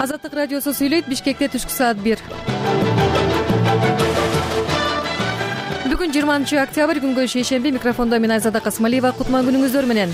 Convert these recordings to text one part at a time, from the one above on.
Азаттык радиосу сүйлөйт. Бишкекте түшкү саат 1. Бүгүн 20 октябрь, күнгө шейшемби. Микрофондо мен Айзада Касмалиева. Кутман күнүңүздөр менен.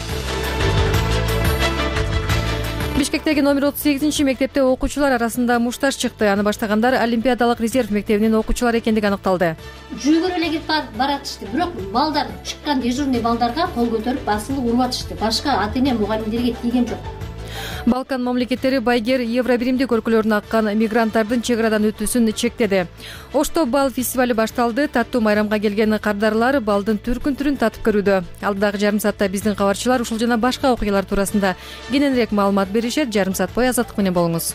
Бишкектеги номер 38 мектепте окуучулар арасында мушташ чыкты. Аны баштагандар Олимпиадалык резерв мектебинин окуучулары экендиги аныкталды. Жүгүрүп эле кетип баратышты. Бирок балдар чыккан дежурный балдарга кол көтөрүп басылып уруп атышты. Башка ата-эне мугалимдерге тийген жок. Балкан мамлекеттери байгер Евробиримдик өлкөлөрүнө аккан мигранттардын чек арадан өтүүсүн чектеди. Ошто бал фестивали башталды. Таттуу майрамга келген кардарлар балдын түркүн-түрүн татып көрүүдө. Алдыдагы жарым саатта биздин кабарчылар ушул жана башка окуялар туурасында кененирээк маалымат беришет. Жарым саат бою азаттык менен болуңуз.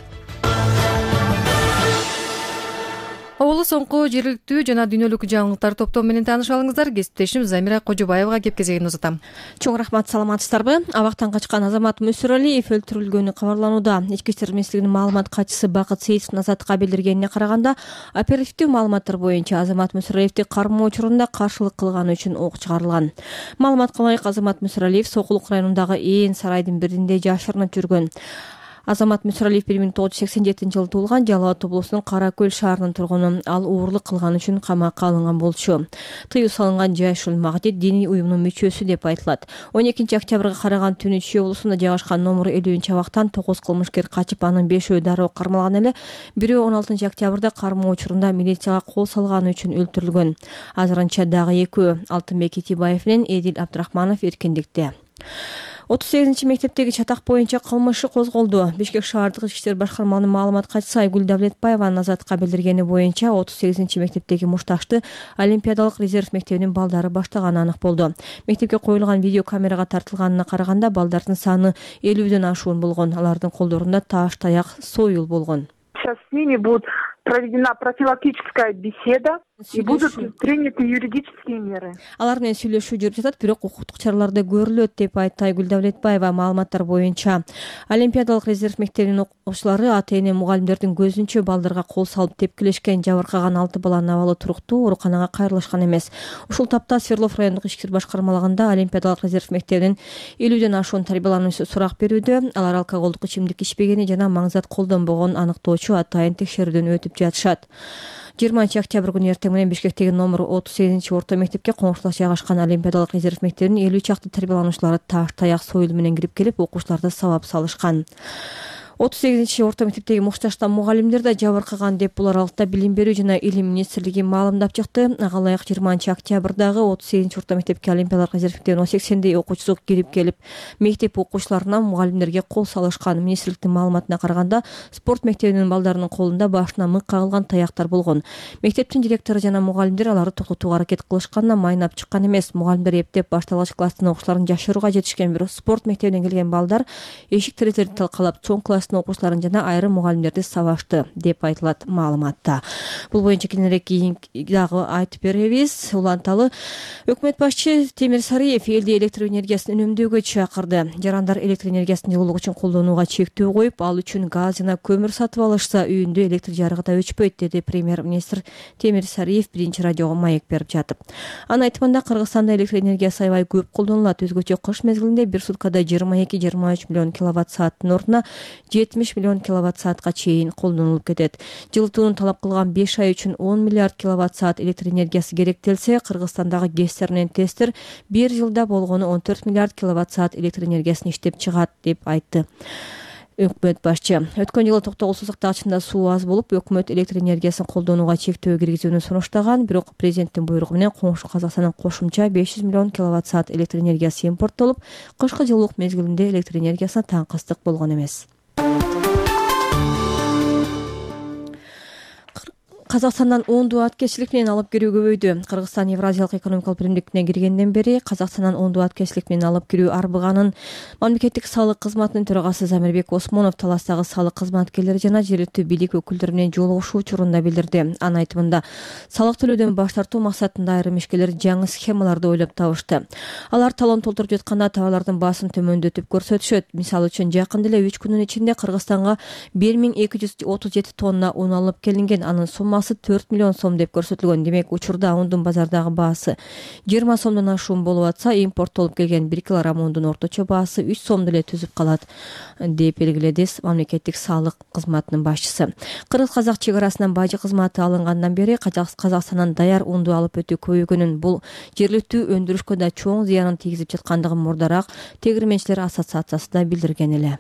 Оболу соңку жергиликтүү жана дүйнөлүк жаңылыктар топтому менен тааныша алыңыздар. Кесиптешим Замира Кожобаевага кеп кезегин узатам. Чоң рахмат, саламатсыздарбы? Абактан качкан Азамат Мүсүралиев өлтүрүлгөнү кабарланууда. Ички иштер министрлигинин маалымат катчысы Бакыт Сейитовдун Азаттыкка билдиргенине караганда, оперативдүү маалыматтар боюнча Азамат Мүсүралиевди кармоо учурунда каршылык кылганы үчүн ок чыгарылган. Маалыматка ылайык, Азамат Мүсүралиев Сокулук районундагы Ээн сарайдын биринде жашырынып жүргөн. Азамат Мүсүралиев 1987-жылы туулган, Жалал Абад облусунун Кара Көл шаарынын тургуну. Ал уурулук кылган үчүн камакка алынган болчу. Тыюу салынган Жайшул Магдид диний уюмунун мүчөсү деп айтылат. 12 октябрга караган түнү Чүй облусунда жайгашкан номер 50-абактан 9 кылмышкер качып, анын 5-өө дароо кармалган эле. Бирөө 16 октябрда кармоо учурунда милицияга кол салганы үчүн өлтүрүлгөн. Азырынча дагы экөө, Алтынбек Итибаев менен Эдил Абдрахманов эркиндикте. 38-мектептеги чатак боюнча кылмышы козголду. Бишкек шаардык ички иштер башкармалыгынын маалымат катчысы Айгүл Давлетбаеванын Азаттыкка билдиргени боюнча 38-мектептеги мушташты Олимпиадалык резерв мектебинин балдары баштаганы анык болду. Мектепке коюлган видео камерага тартылганына караганда балдардын саны 50дөн ашуун болгон. Алардын колдорунда таш, таяк, сойул болгон. Сейчас с ними будет проведена профилактическая беседа и будут приняты юридические меры. Алар менен сүйлөшүү жүрүп жатат, бирок укуктук чараларды көрүлөт деп айтты Айгүл Давлетбаева. Маалыматтар боюнча Олимпиадалык резерв мектебинин окуучулары ата-эне мугалимдердин көзүнчө балдарга кол салып тепкилешкен, жабыркаган 6 баланын абалы туруктуу, ооруканага кайрылышкан эмес. Ушул тапта Свердлов райондук ички иштер башкармалыгында Олимпиадалык резерв мектебинин 50дөн ашуун тарбиялануучусу сурак берүүдө. Алар алкоголдук ичимдик ичпегени жана маңзат колдонбогонун аныктоочу атайын текшерүүдөн өтүп жатышат. 20 октябрь күнү эртең менен Бишкектеги номер 38 орто мектепке коңшулаш жайгашкан Олимпиадалык резерв мектебинин 50 чакты тарбиялануучулары таш, таяк, сойул менен кирип келип, окуучуларды сабап салышкан. 38 орто мектептеги мушташтан мугалимдер да жабыркаган деп бул аралыкта Билим берүү жана Илим министрлиги маалымдап чыкты. Ага ылайык 20 октябрдагы 38 орто мектепке Олимпиадалык резерв мектебинин 80дей окуучусу кирип келип, мектеп окуучуларына мугалимдерге кол салышкан. Министрликтин маалыматына караганда, спорт мектебинин балдарынын колунда башына мык кагылган таяктар болгон. Мектептин директору жана мугалимдер аларды токтотууга аракет кылышканына майнап чыккан эмес. Мугалимдер эптеп башталгыч класстын окуучуларын жашырууга жетишкен, бирок спорт мектебинен келген балдар эшик терезелерди талкалап, чоң окуучуларын жана айрым мугалимдерди сабашты деп айтылат маалыматта. Бул боюнча кененирээк кийин дагы айтып беребиз. Уланталы өкмөт башчы Темир Сарыев элди электр энергиясын үнөмдөөгө чакырды. Жарандар электр энергиясын жылуулук үчүн колдонууга чектөө коюп, ал үчүн газ жана көмүр сатып алышса, үйүндө электр жарыгы да өчпөйт, деди премьер-министр Темир Сарыев биринчи радиого маек берип жатып. Анын айтымында, Кыргызстанда электр энергиясы аябай көп колдонулат. Өзгөчө кыш мезгилинде бир суткада 22-23 миллион киловатт сааттын ордуна 70 миллион киловатт саатка чейин колдонулуп кетет. Жылытууну талап кылган 5 ай үчүн 10 миллиард киловатт саат электр энергиясы керектелсе, Кыргызстандагы ГЭСтер менен ТЭСтер бир жылда болгону 14 миллиард киловатт саат электр энергиясын иштеп чыгат деп айтты өкмөт башчы. Өткөн жылы Токтогул суу сактагычында суу аз болуп, өкмөт электр энергиясын колдонууга чектөө киргизүүнү сунуштаган, бирок президенттин буйругу менен коңшу Казакстандан кошумча 500 миллион киловатт саат электр энергиясы импорттолуп, кышкы жылуулук мезгилинде электр энергиясына таңкыстык болгон эмес. Казакстандан оңдуу аткечилик менен алып кирүү көбөйдү. Кыргызстан Евразиялык экономикалык биримдикине киргенден бери Казакстандан оңдуу аткечилик менен алып кирүү арбыганын мамлекеттик салык кызматынын төрагасы Замирбек Осмонов Таластагы салык кызматкерлери жана жергиликтүү билик өкүлдөрү менен жолугушуу учурунда билдирди. Анын айтымында, салык төлөөдөн баш тартуу максатында айрым ишкерлер жаңы схемаларды ойлоп табышты. Алар талон толтуруп жатканда товарлардын баасын төмөндөтүп көрсөтүшөт. Мисалы үчүн, жакында эле 3 күнүн ичинде Кыргызстанга 1237 тонна un алып келинген. Анын суммасы чамасы 4 миллион сом деп көрсөтүлгөн. Демек, учурда ундун базардагы баасы 20 сомдон ашуун болуп атса, импорттолуп келген 1 килограмм ундун орточо баасы 3 сомду эле түзүп калат, деп белгиледи мамлекеттик салык кызматынын башчысы. Кыргыз-казак чек арасынан бажы кызматы алынгандан бери Казакстандан даяр унду алып өтүү көбөйгөнүн, бул жергиликтүү өндүрүшкө да чоң зыянын тийгизип жаткандыгын мурдараак тегирменчилер ассоциациясы да билдирген эле.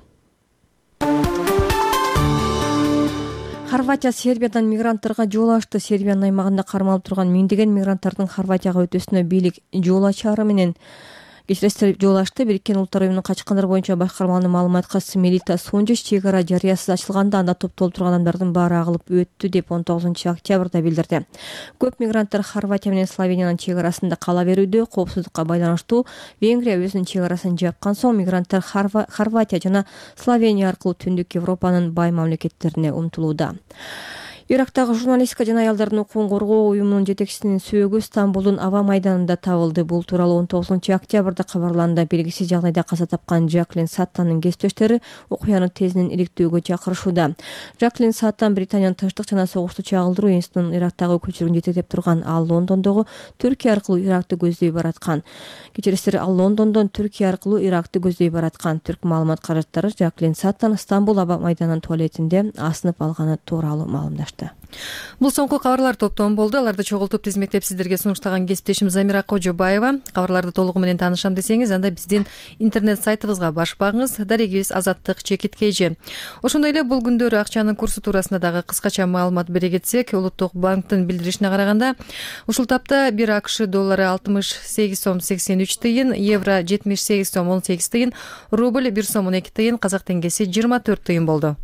Хорватия Сербиядан мигранттарга жол ачты. Сербиянын аймагында кармалып турган миңдеген мигранттардын Хорватияга өтүүсүнө бийлик жол ачары менен жол ачты. Бириккен Улуттар уюмунун качкындар боюнча башкармалыгынын маалыматка Смелита Сонжич чек ара жарыясыз ачылганда анда топтолуп турган адамдардын баары агылып өттү деп 19 октябрда билдирди. Көп мигранттар Хорватия менен Словениянын чек арасында кала берүүдө. Коопсуздукка байланыштуу Венгрия өзүнүн чек арасын жапкан соң мигранттар Хорватия жана Словения аркылуу Түндүк Европанын бай мамлекеттерине умтулууда. Ирактагы журналистика жана аялдардын укугун коргоо уюмунун жетекчисинин сөөгү Стамбулдун аба майданында табылды. Бул тууралуу 19 октябрда кабарланды. Белгисиз жагдайда каза тапкан Жаклин Саттанын кесиптештери окуяны тезинен иликтөөгө чакырышууда. Жаклин Саттан Британиянын тынчтык жана согушту чагылдыруу институтунун Ирактагы өкүлчүлүгүн жетектеп турган. Ал Лондондогу Түркия аркылуу Иракты көздөй бараткан. Кечирисиз ал Лондондон Түркия аркылуу Иракты көздөй бараткан. Түрк маалымат каражаттары Жаклин Саттан Стамбул аба майданынын туалетинде асынып алганы тууралуу маалымдашты. Бул соңку кабарлар топтом болду. Аларды чогултуп тизмектеп сиздерге сунуштаган кесиптешим Замира Кожобаева. Кабарларды толугу менен таанышам десеңиз, анда биздин интернет сайтыбызга баш багыңыз. Дарегибиз Азаттык ЧКТ. Ошондой эле бул күндөрү акчанын курсу туурасында дагы кыскача маалымат бере кетсек, Улуттук банктын билдиришине караганда, ушул тапта 1 АКШ доллары 68 сом 83 тыйын, евро 78 сом 18 тыйын, рубль 1 сом 12 тыйын, казак теңгеси 24 тыйын болду.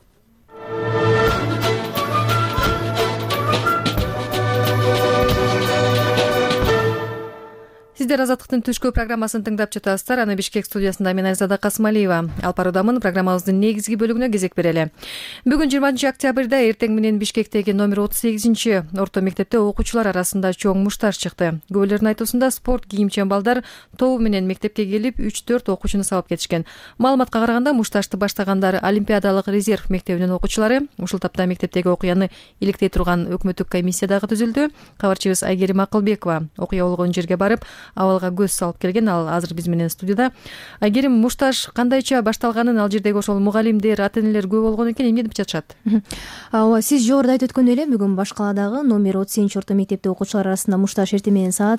Сиздер Азаттыктын түшкү программасын тыңдап жатасыздар. Аны Бишкек студиясында мен Айзада Касмалиева алып баруудамын. Программабыздын негизги бөлүгүнө кезек берели. Бүгүн 20 октябрда эртең менен Бишкектеги номер 38 орто мектепте окуучулар арасында чоң мушташ чыкты. Көбөлөрдүн айтуусунда спорт кийимчен балдар тобу менен мектепке келип 3-4 окуучуну салып кетишкен. Маалыматка караганда мушташты баштагандар Олимпиадалык резерв мектебинин окуучулары. Ушул тапта мектептеги окуяны иликтей турган өкмөттүк комиссия дагы түзүлдү. Кабарчыбыз Айгерим Акылбекова окуя болгон жерге барып абалга көз салып келген. Ал азыр биз менен студияда. Айгерим, мушташ кандайча башталганын, ал жердеги ошол мугалимдер, ата-энелер көп болгон экен, эмне деп жатышат? Ооба, сиз жогоруда айтып өткөндөй эле, бүгүн Баш каладагы номер 38 орто мектепте окуучулар арасында мушташ эртең менен саат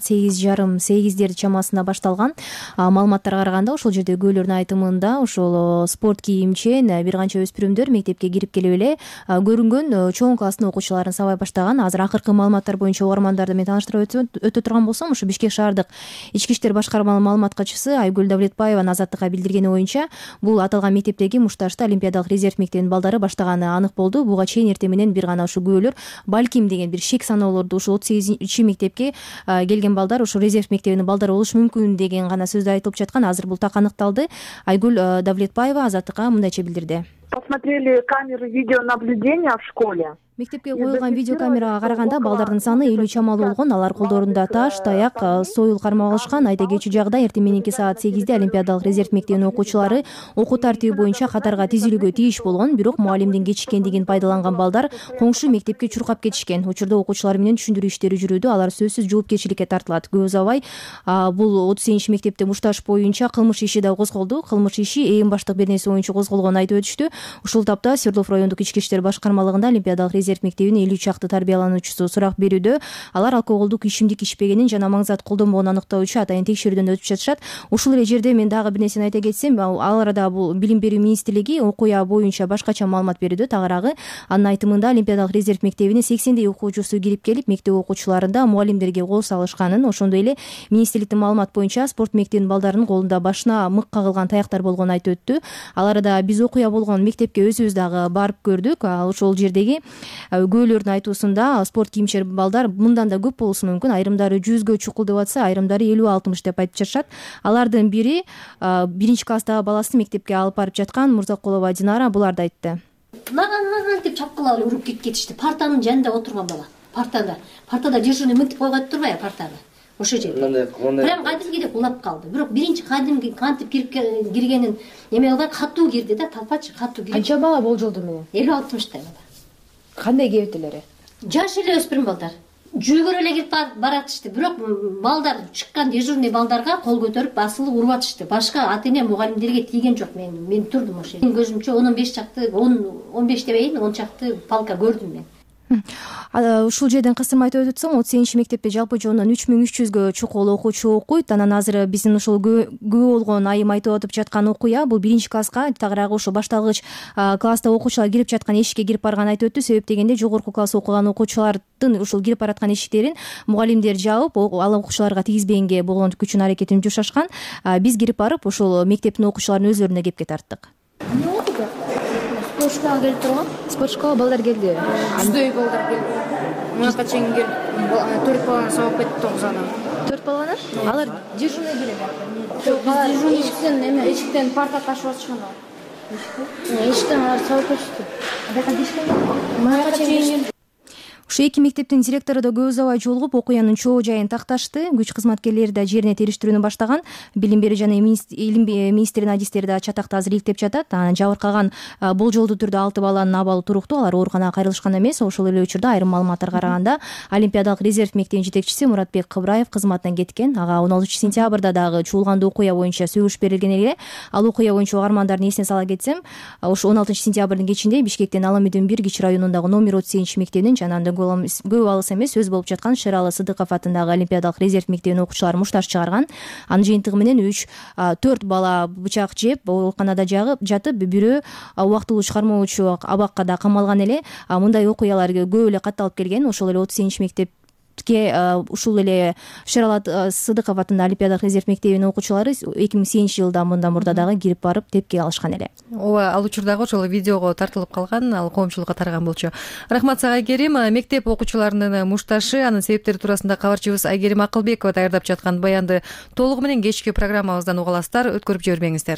8:30-8 чамасында башталган. Маалыматтарга караганда, ошол жерде көбөлөрдүн айтымында ошол спорт кийимчен бир канча өспүрүмдөр мектепке кирип келип эле көрүнгөн чоң класстын окуучуларын сабай баштаган. Азыр акыркы маалыматтар боюнча угармандарды мен тааныштырып өтө турган болсом, ушу Бишкек шаардык Ички иштер башкармалыгынын маалымат катчысы Айгүл Давлетбаева Азаттыкка билдиргени боюнча, бул аталган мектептеги мушташты Олимпиадалык резерв мектебинин балдары баштаганы анык болду. Буга чейин эртең менен бир гана ушу көбөлөр балким деген бир шек саноолорду ушу 38 мектепке келген балдар ушу резерв мектебинин балдары болушу мүмкүн деген гана сөздү айтылып жаткан. Азыр бул так аныкталды. Айгүл Давлетбаева Азаттыкка мындайча билдирди. Посмотрели камеры видеонаблюдения в школе. Мектепке коюлган видеокамерага караганда балдардын саны 50 чамалуу болгон. Алар колдорунда таш, таяк, союл кармап алышкан. Айта кетчү жагда эртең мененки саат 8-де Олимпиадалык резерв мектебинин окуучулары окуу тартиби боюнча катарга тизилүүгө тийиш болгон. Бирок мугалимдин кечиккендигин пайдаланган балдар коңшу мектепке чуркап кетишкен. Учурда окуучулар менен түшүндүрүү иштери жүрүүдө. Алар сөзсүз жоопкерчиликке тартылат. Көп узабай бул 38 мектепте мушташ боюнча кылмыш иши да козголду. Кылмыш иши ээн баштык бир нерсе боюнча козголгонун айтып өтүштү. Ушул тапта Свердлов райондук ички иштер башкармалыгында Олимпиадалык резерв мектебинин 50 чакты тарбиялануучусу сурак берүүдө. Алар алкоголдук ичимдик ичпегенин жана маңзат колдонбогонун аныктоочу атайын текшерүүдөн өтүп жатышат. Ушул эле жерде мен дагы бир нерсени айта кетсем, ал арада бул Билим берүү министрлиги окуя боюнча башкача маалымат берүүдө. Тагыраагы анын айтымында Олимпиадалык резерв мектебинин 80дей окуучусу кирип келип, мектеп окуучуларында мугалимдерге кол салышканын, ошондой эле министрликтин маалымат боюнча спорт мектебинин балдарынын колунда башына мык кагылган таяктар болгонун айтып өттү. Ал арада биз окуя болгон мектепке өзүбүз дагы барып көрдүк. Ошол жердеги көбөлөрдүн айтуусунда спорт кийимчер балдар мындан да көп болушу мүмкүн. Айрымдары 100гө чукул деп атса, айрымдары 50-60 деп айтып жатышат. Алардын бири биринчи класстагы баласын мектепке алып барып жаткан Мурзакулова Динара буларды айтты. Наган деп чапкылап эле уруп кетишти. Партанын жанында отурган бала. Партада дежурный мынтип койгон турбайбы партага. Ошо жерде. Прям кадимгидей улап калды. Бирок биринчи кадимги кантип киргенин эме кылган, катуу кирди да, талпачы катуу кирди. Канча бала болжолду менен? 50-60 бала. Кандай кебетелери? жаш эле өспүрүм балдар жүгүрүп эле кирип баратышты, бирок балдар чыккан дежурный балдарга кол көтөрүп басылып уруп атышты. Башка ата эне мугалимдерге тийген жок. Мен турдум ошол жерде. Менин көзүмчө 15 чакты, 15 дебейин, 10 чакты палка көрдүм мен. Ушул жерден кысырма айтып өтсөм, 37 мектепте жалпы жонунан 3300гө чукул окуучу окуйт. Анан азыр биздин ушул күбө болгон айым айтып атып жаткан окуя бул 1-класска, тагыраагы ошо башталгыч класста окуучулар кирип жаткан эшикке кирип барган айтып өттү. Себеп дегенде жогорку класс окуган окуучулардын ушул кирип бараткан эшиктерин мугалимдер жаап, ал окуучуларга тийгизбегенге болгон күчүн аракетин жумшашкан. Биз кирип барып ушул мектептин окуучуларын өзлөрүнө кепке тарттык. Спортшколага келип турган. Спортшколага балдар келди. Жүздөй балдар келди. Мынакка чейин келип 4 баланы сабап кетти, 9 адам. 4 баланы? Алар дежурный беле. Дежурный эшиктен парта ташып атышкан. Эшиктен алар сабап кетишти. Мынакка чейин Ушу эки мектептин директору да көп узабай жолугуп, окуянын чоо жайын такташты. Күч кызматкерлери да жерине териштирүүнү баштаган. Билим берүү жана илим министринин адистери да чатакта азыр иликтеп жатат. Анан жабыркаган болжолдуу түрдө 6 баланын абалы туруктуу. Алар ооруканага кайрылышкан эмес. Ошол эле учурда айрым маалыматтарга караганда Олимпиадалык резерв мектебинин жетекчиси Муратбек Кыбраев кызматынан кеткен. Ага 16-сентябрда дагы чуулгандуу окуя боюнча сөгүш берилген эле. Ал окуя боюнча угармандардын эсине сала кетсем, ошо 16-сентябрдын кечинде Бишкектин Аламедин 1 Кичи районундагы номер 38-мектебинин жана көп алыс эмес сөз болуп жаткан Шералы Сыдыков атындагы Олимпиадалык резерв мектебинин окуучулары мушташ чыгарган. Анын жыйынтыгы менен 4 бала бычак жеп, ооруканада жатып, бирөө убактылуу чыгармоочу абакка да камалган эле. Мындай окуялар көп эле катталып келген. Ошол эле 38-мектеп ушул эле Шералы Сыдыков атындагы Олимпиадалык резерв мектебинин окуучулары 2008-жылда мындан мурда дагы кирип барып тепки алышкан эле. Ооба, ал учурдагы ошол видеого тартылып калган, ал коомчулукка тараган болчу. Рахмат сага Айгерим. Мектеп окуучуларынын мушташы, анын себептери туурасында кабарчыбыз Айгерим Акылбекова даярдап жаткан баянды толугу менен кечки программабыздан уга аласыздар, өткөрүп жибербеңиздер.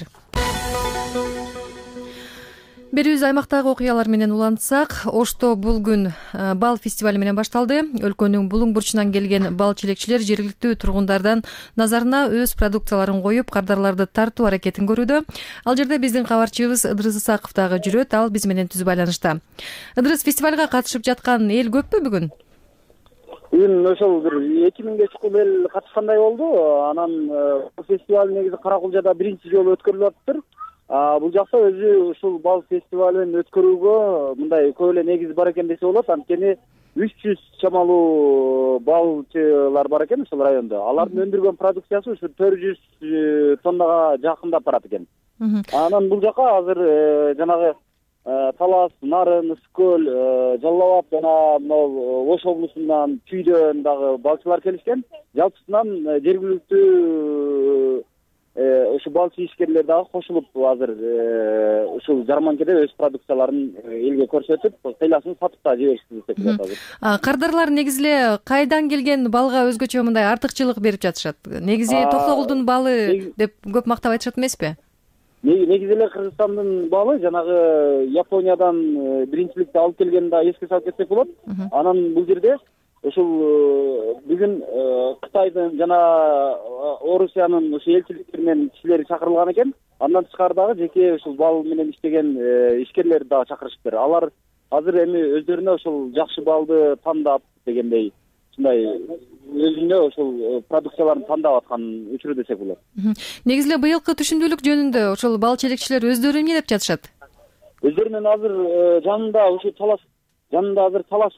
Берүүбүз аймактагы окуялар менен улантсак, Ошто бул күн бал фестивали менен башталды. Өлкөнүн булуң бурчунан келген бал челекчилер жергиликтүү тургундардан назарына өз продукцияларын коюп, кардарларды тартуу аракетин көрүүдө. Ал жерде биздин кабарчыбыз Ыдырыс Исаков дагы жүрөт, ал биз менен түз байланышта. Ыдырыс, фестивалга катышып жаткан эл көппү бүгүн? Бүгүн ошол бир 2000ге чукул эл катышкандай болду. Анан фестиваль негизи Каракулжада биринчи жолу өткөрүлүп атыптыр. Бул жакта өзү ушул бал фестивалын өткөрүүгө мындай көп эле негиз бар экен десе болот. Анткени 300 чамалуу балчылар бар экен ушул райондо. Алардын өндүргөн продукциясы ушу 400 тоннага жакындап барат экен. Анан бул жака азыр жанагы Талас, Нарын, Ысыккөл, Жалал Абад жана могу Ош облусунан, Чүйдөн дагы балчылар келишкен. Жалпысынан жергиликтүү ушу балчы ишкерлер дагы кошулуп азыр ушул жарманкеде өз продукцияларын элге көрсөтүп, кыйласын сатып да жиберишти деп атат. Кардарлар негизи эле кайдан келген балга өзгөчө мындай артыкчылык берип жатышат? Негизи Токтогулдун балы деп көп мактап айтышат эмеспи? Негизи эле Кыргызстандын балы жанагы Япониядан биринчиликти алып келгенин да эске салып кетсек болот. Анан бул жерде ушул бүгүн Кытайдын жана Орусиянын ушу элчиликтери менен кишилери чакырылган экен. Андан тышкары дагы жеке ушул бал менен иштеген ишкерлерди дагы чакырышыптыр. Алар азыр эми өздөрүнө ушул жакшы балды тандап дегендей ушундай өзүнө ушул продукцияларын тандап аткан учуру десек болот. Негизи эле быйылкы түшүндүүлүк жөнүндө ошол бал челекчилер өздөрү эмне деп жатышат? Өздөрүнүн азыр жанында ушу Талас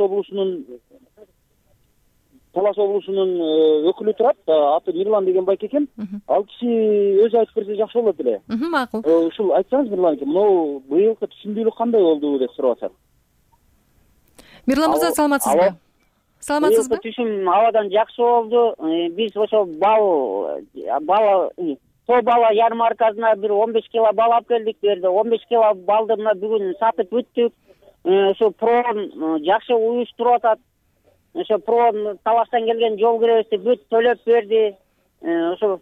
облусунун өкүлү турат, аты Мирлан деген байке экен. Ал киши өзү айтып берсе жакшы болот эле. Макул. Ушул айтсаңыз Мирлан эке, мынау быйылкы түшүндүүлүк кандай болду деп сурап атат. Мирлан мырза, саламатсызбы? Саламатсызбы? Түшүм абадан жакшы болду. Биз ошо бала ярмаркасына бир 15 кило бал алып келдик. Берде 15 кило балды мына бүгүн сатып бүттүк. Ошо прон жакшы уюштуруп атат. Ошо прон Таластан келген жол киребизди бүт төлөп берди. Ошо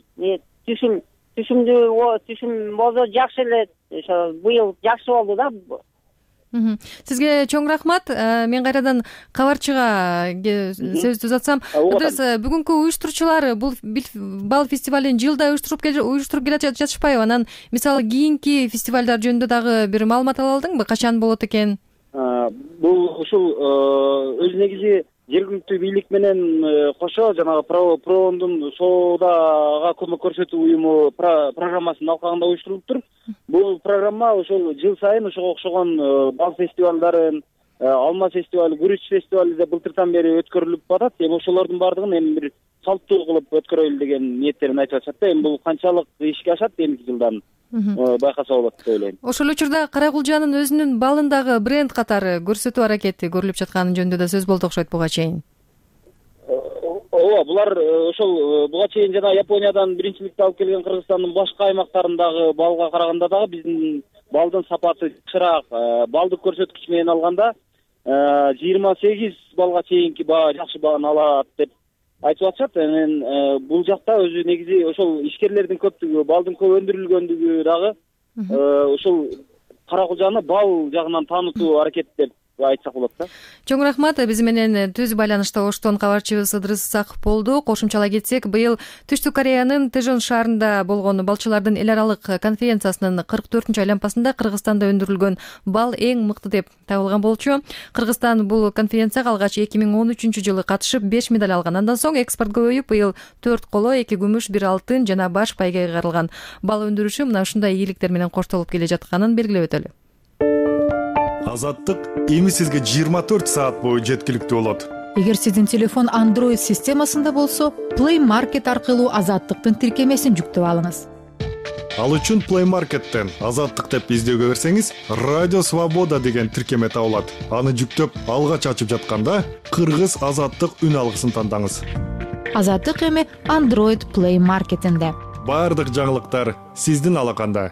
түшүм болду жакшы эле. Ошо быйыл жакшы болду да. Сизге чоң рахмат. Мен кайрадан кабарчыга сөздү узатсам, бүгүнкү уюштуруучулар бул бал фестивалин жылда уюштуруп келе жатышпайбы? Анан мисалы кийинки фестивалдар жөнүндө дагы бир маалымат ала алдыңбы? Качан болот экен? Бул ушул өз негизи жергиликтүү бийлик менен кошо жанагы Проондун соодага көмөк көрсөтүү уюму программасын алкагында уюштурулуптур. Бул программа ошол жыл сайын ошого окшогон бал фестивалдарын, алма фестивали, күрүч фестивали деп былтыртан бери өткөрүлүп атат. Эми ошолордун баардыгын эми бир салттуу кылып өткөрөлү деген ниеттерин айтып атышат да. Эми бул канчалык ишке ашат эмки жылдан байкаса болот деп ойлойм. Ошол учурда Карагулжанын өзүнүн балындагы бренд катары көрсөтүү аракети көрүлүп жатканы жөнүндө да сөз болду окшойт буга чейин. Ооба, булар ошол буга чейин жана Япониядан биринчиликти алып келген Кыргызстандын башка аймактарындагы балга караганда дагы биздин балдын сапаты жакшыраак. Балдык көрсөткүч менен алганда 28 балга чейинки баа жакшы бааны алат деп айтып атышат. Анан бул жакта өзү негизи ошол ишкерлердин көптүгү, балдын көп өндүрүлгөндүгү дагы ошол Каракулжаны бал жагынан таанытуу аракет деп айтсак болот да. Чоң рахмат. Биз менен түз байланышта Оштон кабарчыбыз Ыдырыс Исаков болду. Кошумчалай кетсек, быйыл Түштүк Кореянын Тэжон шаарында болгон балчылардын эл аралык конференциясынын 44-чү айланпасында Кыргызстанда өндүрүлгөн бал эң мыкты деп табылган болчу. Кыргызстан бул конференцияга алгач 2013-жылы катышып 5 медаль алган. Андан соң экспорт көбөйүп, быйыл 4 коло, 2 күмүш, 1 алтын жана баш пайга кайрылган. Бал өндүрүшү мына ушундай ийгиликтер менен коштолуп келе жатканын белгилеп өтөлү. Азаттык эми сизге 24 саат бою жеткиликтүү болот. Эгер сиздин телефон Android системасында болсо, Play Market аркылуу Азаттыктын тиркемесин жүктөп алыңыз. Ал үчүн Play Market'тен Азаттык деп издөөгө берсеңиз, Радио Свобода деген тиркеме табылат. Аны жүктөп, алгач ачып жатканда Кыргыз Азаттык үн алгысын тандаңыз. Азаттык эми Android Play Market'инде. Бардык жаңылыктар сиздин алаканда.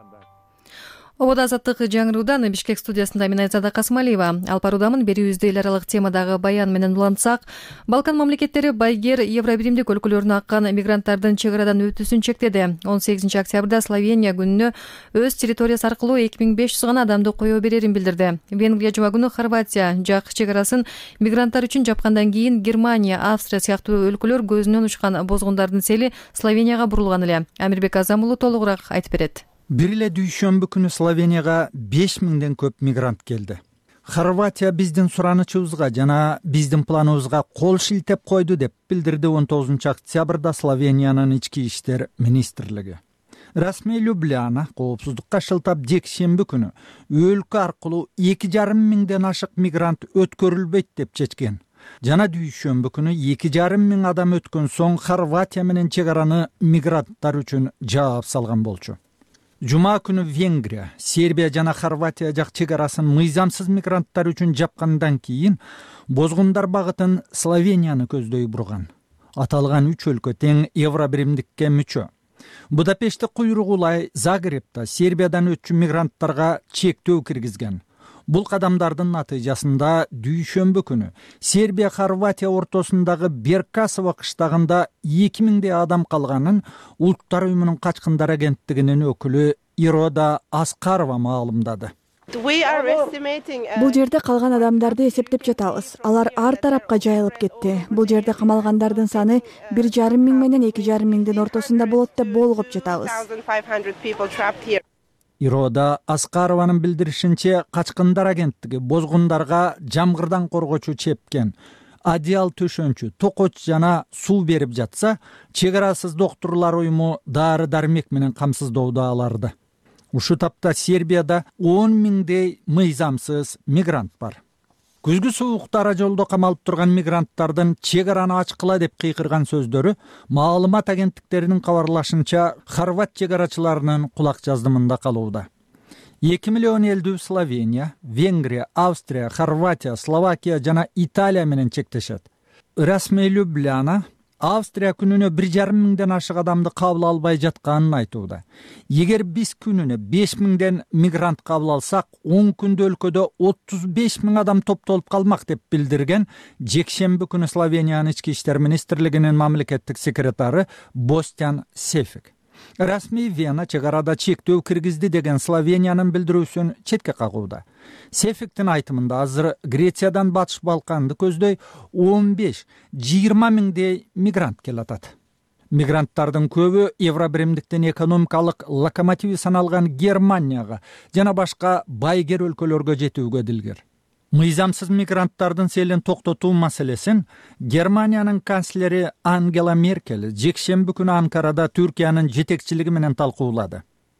Обода азаттык жаңыруудан Бишкек студиясында мен Айзада Касымалиева. Алып баруудамын. Берүүбүздө эл аралык темадагы баян менен улантсак, Балкан мамлекеттери байгер Евробиримдик өлкөлөрүнө аккан мигранттардын чек арадан өтүүсүн чектеди. 18 октябрда Словения күнүнө өз территориясы аркылуу 2500 гана адамды кое берерин билдирди. Венгрия жума күнү Хорватия жак чек арасын мигранттар үчүн жапкандан кийин Германия, Австрия сыяктуу өлкөлөр көзүнөн учкан бозгундардын сели Словенияга бурулган эле. Амирбек Азам уулу толугураак айтып берет. Бир эле дүйшөмбү күнү Словенияга 5000ден көп мигрант келди. Хорватия биздин суранычыбызга жана биздин планыбызга кол шилтеп койду деп билдирди 19 октябрда Словениянын ички иштер министрлиги. Расмий Любляна коопсуздукка шылтап жекшемби күнү өлкө аркылуу 2,5 миңден ашык мигрант өткөрүлбөйт деп чечкен. Жана дүйшөмбү күнү 2,5 миң адам өткөн соң Хорватия менен чек араны мигранттар үчүн жаап салган болчу. Жума күнү Венгрия, Сербия жана Хорватия жак чек арасын мыйзамсыз мигранттар үчүн жапкандан кийин бозгундар багытын Словенияны көздөй бурган. Аталган 3 өлкө тең Евробиримдикке мүчө. Будапештте куйругулай Загребте Сербиядан өтчү мигранттарга чектөө киргизген. Бул кадамдардын натыйжасында дүйшөмбү күнү Сербия Хорватия ортосундагы Беркасово кыштагында 2000 адам калганын Улуттар уюмунун качкындар агенттигинин өкүлү Ирода Аскарова маалымдады. Бул жерде калган адамдарды эсептеп жатабыз. Алар ар тарапка жайылып кетти. Бул жерде камалгандардын саны 1,5 миң менен 2,5 миңдин ортосунда болот деп болгоп жатабыз. Ирода Аскарованын билдиришинче, качкындар агенттиги бозгундарга жамгырдан коргочу чепкен, одеял төшөнчү, токоч жана суу берип жатса, чек арасыз доктурлар уюму дары-дармек менен камсыздоодо аларды. Ушу тапта Сербияда 10 миңдей мыйзамсыз мигрант бар. Күзгү сууктар ара жолдо камалып турган мигранттардын чек араны ачкыла деп кыйкырган сөздөрү маалымат агенттиктеринин кабарлашынча хорват чек арачыларынын кулак жаздымында калууда. 2 миллион элдүү Словения, Венгрия, Австрия, Хорватия, Словакия жана Италия менен чектешет. Расмий Любляна Австрия күнүнө 1,5 миңден ашык адамды кабыл албай жатканын айтууда. Эгер биз күнүнө 5 миңден мигрант кабыл алсак, 10 күндө өлкөдө 35 миң адам топтолуп калмак деп билдирген жекшемби күнү Словениянын ички иштер министрлигинин мамлекеттик секретары Бостян Сефик. Расмий Вена чек арада чектөө киргизди деген Словениянын билдирүүсүн четке кагууда. Сефиктин айтымында азыр Грециядан Батыш Балканды көздөй 15-20 миңдей мигрант келатат. Мигранттардын көбү Евробиримдиктин экономикалык локомотиви саналган Германияга жана башка байгер өлкөлөргө жетүүгө дилгер. мыйзамсыз мигранттардын селин токтотуу маселесин Германиянын канцлери Ангела Меркель жекшемби күнү Анкарада Түркиянын жетекчилиги менен талкуулады.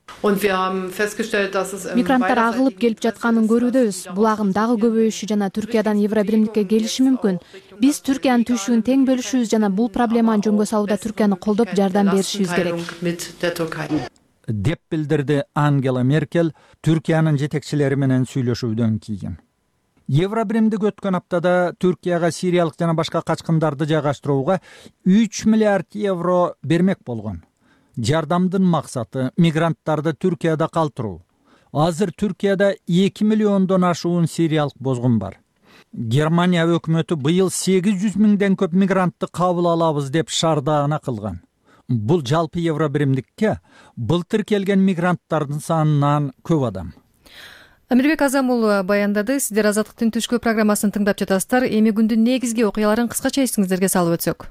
Мигранттар агылып келип жатканын көрүүдөбүз. Бул агым дагы көбөйүшү жана Түркиядан Евробиримдикке келиши мүмкүн. Биз Түркиянын түйшүгүн тең бөлүшүбүз жана бул проблеманы жөнгө салууда Түркияны колдоп жардам беришибиз керек деп билдирди Ангела Меркель Түркиянын жетекчилери менен сүйлөшүүдөн кийин. Евробиримдик өткөн аптада Түркияга сириялык жана башка качкындарды жайгаштырууга 3 миллиард евро бермек болгон. Жардамдын максаты мигранттарды Түркияда калтыруу. Азыр Түркияда 2 миллиондон ашуун сириялык бозгун бар. Германия өкмөтү быйыл 800 миңден көп мигрантты кабыл алабыз деп шаардаана кылган. Бул жалпы Евробиримдикке былтыр келген мигранттардын санынан көп адам. Амирбек Азам уулу баяндады. Сиздер Азаттыктын түшкү программасын тыңдап жатасыздар. Эми күндүн негизги окуяларын кыскача эсиңиздерге салып өтсөк.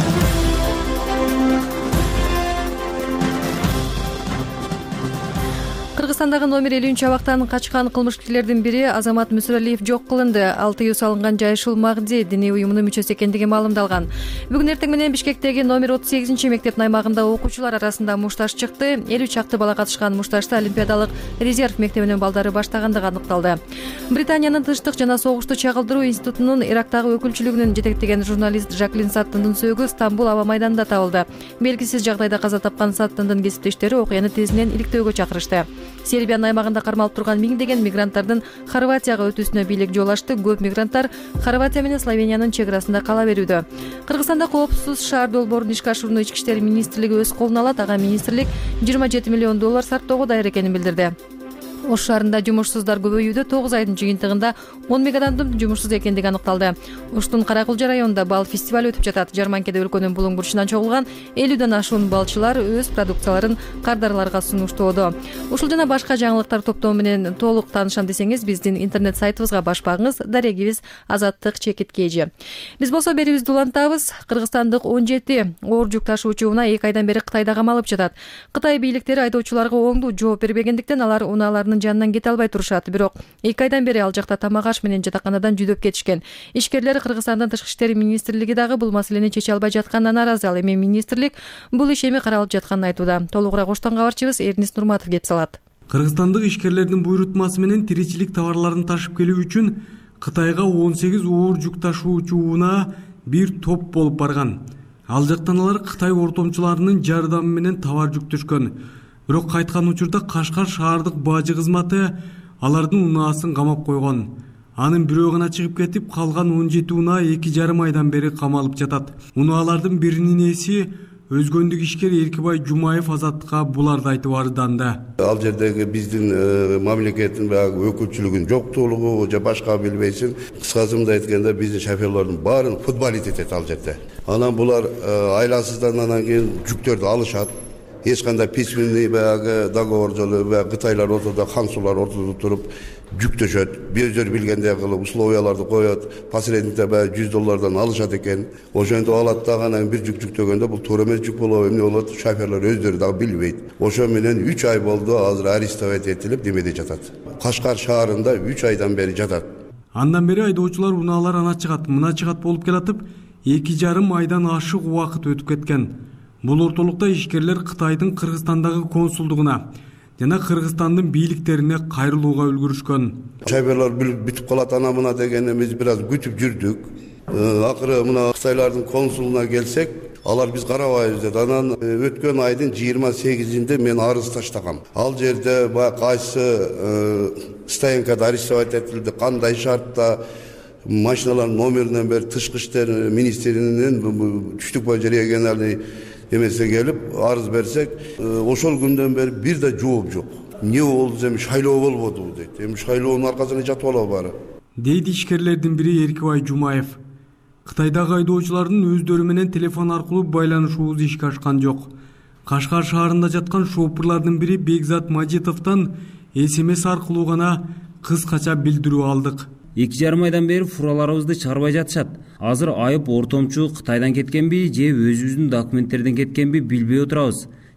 Кыргызстандагы номер 50-абактан качкан кылмышкерлердин бири Азамат Мүсүралиев жок кылынды. Ал тыюу салынган Жайшул Магди диний уюмунун мүчөсү экендиги маалымдалган. Бүгүн эртең менен Бишкектеги номер 38-мектептин аймагында окуучулар арасында мушташ чыкты. 50 чакты бала катышкан мушташты Олимпиадалык резерв мектебинин балдары баштагандыгы аныкталды. Британиянын тынчтык жана согушту чагылдыруу институтунун Ирактагы өкүлчүлүгүнүн жетектеген журналист Жаклин Саттындын сөөгү Стамбул аба майданында табылды. Белгисиз жагдайда каза тапкан Саттындын кесиптештери окуяны тезинен иликтөөгө чакырышты. Сербиянын аймагында кармалып турган миңдеген мигранттардын Хорватияга өтүүсүнө бийлик жол ачты. Көп мигранттар Хорватия менен Словениянын чек арасында кала берүүдө. Кыргызстанда коопсуз шаар долбоорун ишке ашырууну Ички иштер министрлиги өз колуна алат. Ага министрлик 27 миллион доллар сарптоого даяр экенин билдирди. Ош шаарында жумушсуздар көбөйүүдө. 9 айдын жыйынтыгында 10 миң адамдын жумушсуз экендиги аныкталды. Оштун Каракулжа районунда бал фестиваль өтүп жатат. Жарманкеде өлкөнүн булуң бурчунан чогулган 50ден ашуун балчылар өз продукцияларын кардарларга сунуштоодо. Ушул жана башка жаңылыктар топтому менен толук таанышам десеңиз, биздин интернет сайтыбызга баш багыңыз. Дарегибиз Азаттык _KG. Биз болсо берибизди улантабыз. Кыргызстандык 17 оор жүк ташуучу унаа 2 айдан бери Кытайда камалып жатат. Кытай бийликтери айдоочуларга оңдуу жооп бербегендиктен алар унааларын жанынан кете албай турушат. Бирок 2 айдан бери ал жакта тамак аш менен жатаканадан жүдөп кетишкен. Ишкерлер Кыргызстандын Тышкы иштер министрлиги дагы бул маселени чече албай жатканына нааразы. Ал эми министрлик бул иш эми каралып жатканын айтууда. Толугураак Оштон кабарчыбыз Эрнис Нурматов кеп салат. Кыргызстандык ишкерлердин буйрутмасы менен тиричилик товарларын ташып келүү үчүн Кытайга 18 оор жүк ташуучу унаа бир топ болуп барган. Ал жактан алар Кытай ортомчуларынын жардамы менен товар жүктөшкөн. Бирок кайткан учурда Кашкар шаардык бажы кызматы алардын унаасын камап койгон. Анын бирөө гана чыгып кетип, калган 17 унаа 2,5 айдан бери камалып жатат. Унаалардын биринин ээси өзгөндүк ишкер Эркибай Жумаев Азаттыкка буларды айтып арызданды. Ал жердеги биздин мамлекеттин өкүлчүлүгүнүн жоктуулугу же башка билбейсиң. Кыскасында айтканда биздин шоферлордун баарын футболит этет ал жерде. Анан булар айлансыздан анан кийин жүктөрдү алышат. Эч кандай письменный договор жолу Кытайлар ортодо, хансулар ортодо туруп жүктөшөт. Өздөрү билгендей кылып условияларды коет. Посредникте $100 алышат экен. Ошондо алат дагы анан бир жүк жүктөгөндө бул туура эмес жүк болобу, эмне болот? Шоферлор өздөрү дагы билбейт. Ошо менен 3 ай болду, азыр арестовать этилип немеде жатат. Кашкар шаарында 3 айдан бери жатат. Андан бери айдоочулар унаалар ана чыгат, мына чыгат болуп келатып, 2,5 айдан ашык убакыт өтүп кеткен. Бул ортолукта ишкерлер Кытайдын Кыргызстандагы консулдугуна жана Кыргызстандын бийликтерине кайрылууга үлгүрүшкөн. Шоферлор бүтүп калат ана мына дегенде биз бир аз күтүп жүрдүк. Акыры мына Кытайлардын консулуна келсек, алар биз карабайбыз деп. Анан өткөн айдын 28-inde мен арыз таштагам. Ал жерде кайсы стоянкада арестовать этилди, кандай шартта машиналардын номеринен бери Тышкы иштер министринин түштүк боюнча региональный эмесе келип арыз берсек, ошол күндөн бери бир да жооп жок. Эмне болду, эми шайлоо болбоду дейт. Эми шайлоонун аркасында жатып алабы баары? Дейди ишкерлердин бири Эркибай Жумаев. Кытайдагы айдоочулардын өздөрү менен телефон аркылуу байланышуубуз ишке ашкан жок. Кашкар шаарында жаткан шопурлардын бири Бекзат Мажитовдон СМС аркылуу гана кыскача билдирүү алдык. 2,5 айдан бери фураларыбызды чыгарбай жатышат. Азыр айып ортомчу Кытайдан кеткенби же өзүбүздүн документтерден кеткенби билбей отурабыз.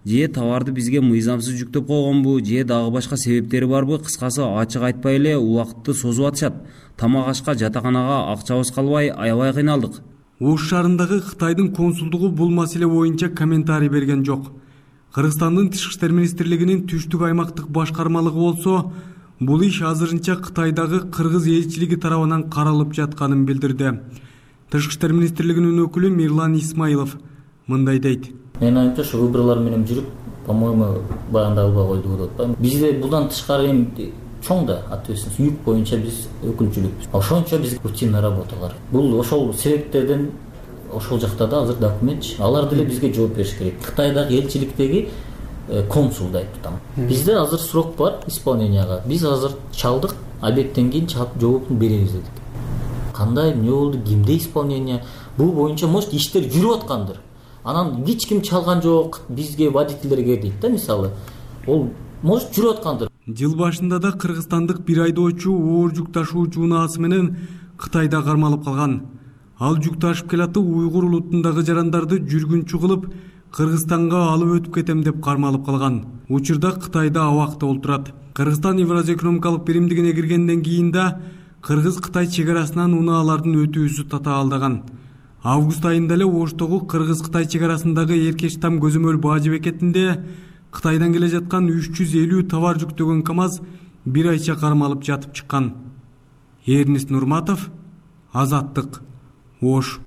же товарды бизге мыйзамсыз жүктөп койгонбу, же дагы башка себептери барбы? Кыскасы ачык айтпай эле убакытты созуп атышат. Тамак ашка, жатаканага акчабыз калбай, аябай кыйналдык. Ош шаарындагы Кытайдын консулдугу бул маселе боюнча комментарий берген жок. Кыргызстандын Тышкы иштер министрлигинин түштүк аймактык башкармалыгы болсо, бул иш азырынча Кытайдагы кыргыз элчилиги тарабынан каралып жатканын билдирди. Тышкы иштер министрлигинин өкүлү Мирлан Исмаилов мындай дейт. Менин оюмча ушу выборлор менен жүрүп, по-моему, баягындай албай койду деп атпайм. Бизде будан тышкары эми чоң да ответственность, юк боюнча биз өкүлчүлүкпүз. Ошончо биз рутинный работалар. Бул ошол себептерден ошол жакта да азыр документ, алар деле бизге жооп бериш керек. Кытайдагы элчиликтеги консул да айтып атам. Бизде азыр срок бар исполненияга. Биз азыр чалдык, обедтен кийин жоопун беребиз дедик. Кандай, эмне болду, кимде исполнение? Бул боюнча может иштер жүрүп аткандыр. Анан эч ким чалган жок, бизге водительдерге дейт да, мисалы. Ол может жүрүп аткандыр. Жыл башында да кыргызстандык бир айдоочу оор жүк ташуучу унаасы менен Кытайда кармалып калган. Ал жүк ташып келатып уйгур улутундагы жарандарды жүргүнчү кылып Кыргызстанга алып өтүп кетем деп кармалып калган. Учурда Кытайда абакта олтурат. Кыргызстан Евразия экономикалык биримдигине киргенден кийин да Кыргыз-Кытай чегарасынан унаалардын өтүүсү татаалдаган. Август айында эле Оштогу Кыргыз-Кытай чегарасындагы Эркештам көзөмөл бажы бекетинде Кытайдан келе жаткан 350 товар жүктөгөн КАМАЗ бир айча кармалып жатып чыккан. Эрнис Нурматов, Азаттык, Ош.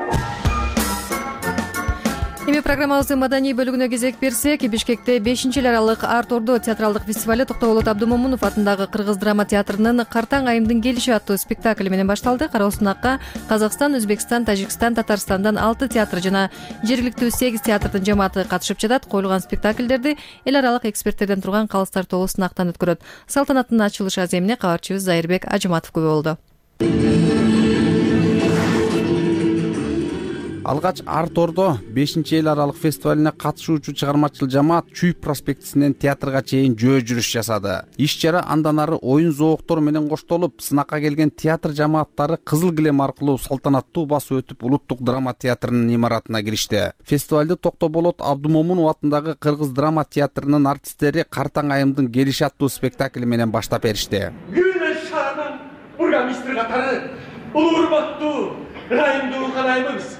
Эми программабыздын маданий бөлүгүнө кезек берсек, Бишкекте 5-эл аралык Арт Ордо театралдык фестивали Токтоболот Абдымомунов атындагы Кыргыз драма театрынын Картаң айымдын келиши аттуу спектакли менен башталды. Кароосунакка Казакстан, Өзбекстан, Тажикстан, Татарстандан 6 театр жана жергиликтүү 8 театрдын жамааты катышып жатат. Коюлган спектакльдерди эл аралык эксперттерден турган калыстар тобу сынактан өткөрөт. Салтанаттын ачылыш аземине кабарчыбыз Зайырбек Ажыматов күбө болду. Алгач Арт Ордо 5-эл аралык фестивалине катышуучу чыгармачыл жамаат Чүй проспектисинен театрга чейин жөө жүрүш жасады. Иш-чара андан ары оюн зооктор менен коштолуп, сынакка келген театр жамааттары кызыл килем аркылуу салтанаттуу басып өтүп Улуттук драма театрынын имаратына киришти. Фестивалды Токтоболот Абдымомунов атындагы Кыргыз драма театрынын артисттери Картаң айымдын келиши аттуу спектакли менен баштап беришти. Күнөш шаарынын бургомистри катары улуу урматтуу ырайымдуу канайымыз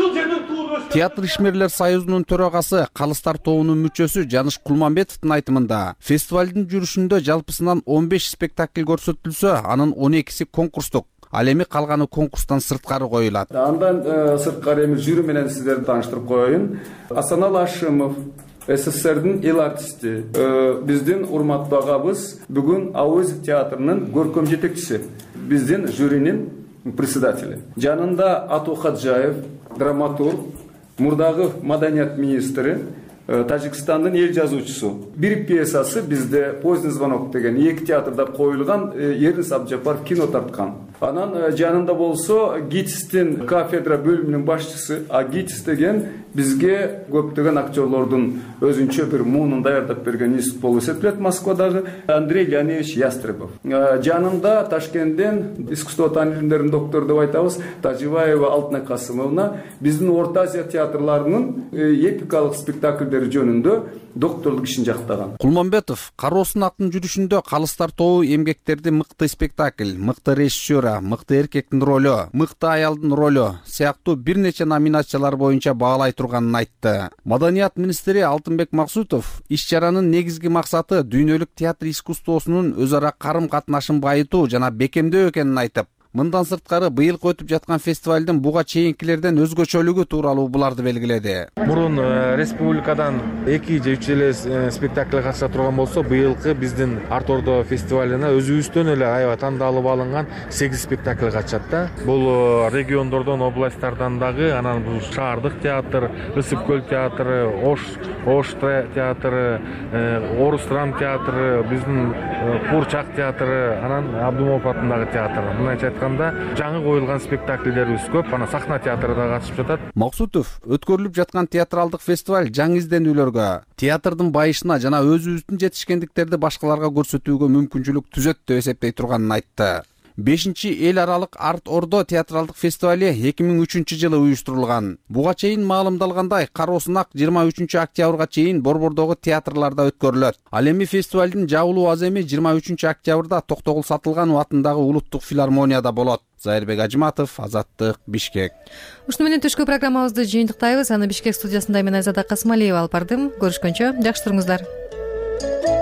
Театр ишмерлер союзунун төрагасы, Калыстар тобунун мүчөсү Жаныш Кулманбетовдун айтымында, фестивалдын жүрүшүндө жалпысынан 15 спектакль көрсөтүлсө, анын 12си конкурстук. Ал эми калганы конкурстан сырткары коюлат. Андан сырткары эми жюри менен сиздерди тааныштырып коеюн. Асанал Ашимов, СССРдин эл артисти, биздин урматтуу агабыз, бүгүн Ауызов театрынын көркөм жетекчиси, биздин жюринин председатели. Жанында Ату Хаджаев, драматург, мурдагы маданият министри, Тажикстандын эл жазуучусу. Бир пьесасы бизде Поздний звонок деген 2 театрда коюлган, Эрнис Абджапаров кино тарткан. Анан жанында болсо ГИТИСтин кафедра бөлүмүнүн башчысы, а ГИТИС деген бизге көптөгөн актерлордун өзүнчө бир муунун даярдап берген институт болуп эсептелет Москвадагы Андрей Леонидович Ястребов. Жанында Ташкенттен искусство илимдеринин доктору деп айтабыз Тажибаева Алтынай Касымовна биздин Орто Азия театрларынын эпикалык спектакльдери жөнүндө докторлук ишин жактаган. Кулманбетов Кароосунактын жүрүшүндө Калыстар тобу эмгектерди мыкты спектакль, мыкты режиссера, мыкты эркектин ролу, мыкты аялдын ролу сыяктуу бир нече номинациялар боюнча баалай турганын айтты. Маданият министри Алтынбек Максутов иш-чаранын негизги максаты дүйнөлүк театр искусствосунун өз ара карым-катнашын байытуу жана бекемдөө экенин айтып, мындан сырткары быйыл өтүп жаткан фестивалдын буга чейинкилерден өзгөчөлүгү тууралуу буларды белгиледи. Мурун республикадан 2 же 3 эле спектакль катыша турган болсо, быйылкы биздин Арт Ордо фестивалына өзүбүздөн эле аябай тандалып алынган 8 спектакль катышат да. Бул региондордон, областтардан дагы, анан бул шаардык театр, Ысык көл театры, Ош театры, Орус драм театры, биздин Курчак театры, анан Абдымомунов атындагы театр. Жаңы коюлган спектакльдерибиз көп, ана сахна театры да катышып жатат. Максутов өткөрүлүп жаткан театралдык фестиваль жаңы изденүүлөргө, театрдын байышына жана өзүбүздүн жетишкендиктерди башкаларга көрсөтүүгө мүмкүнчүлүк түзөт деп эсептей турганын айтты. 5 эл аралык Арт Ордо театралдык фестивали 2003-жылы уюштурулган. Буга чейин маалымдалгандай, Кара Сунак 23-октябрга чейин борбордогу театрларда өткөрүлөт. Ал эми фестивалдын жабылуу аземи 23-октябрда Токтогул Сатылганов атындагы Улуттук филармонияда болот. Зайырбек Ажыматов, Азаттык, Бишкек. Ушуну менен түшкү программабызды жыйынтыктайбыз. Аны Бишкек студиясында мен Айзада Касмалиева алып бардым. Көрүшкөнчө жакшы туруңуздар.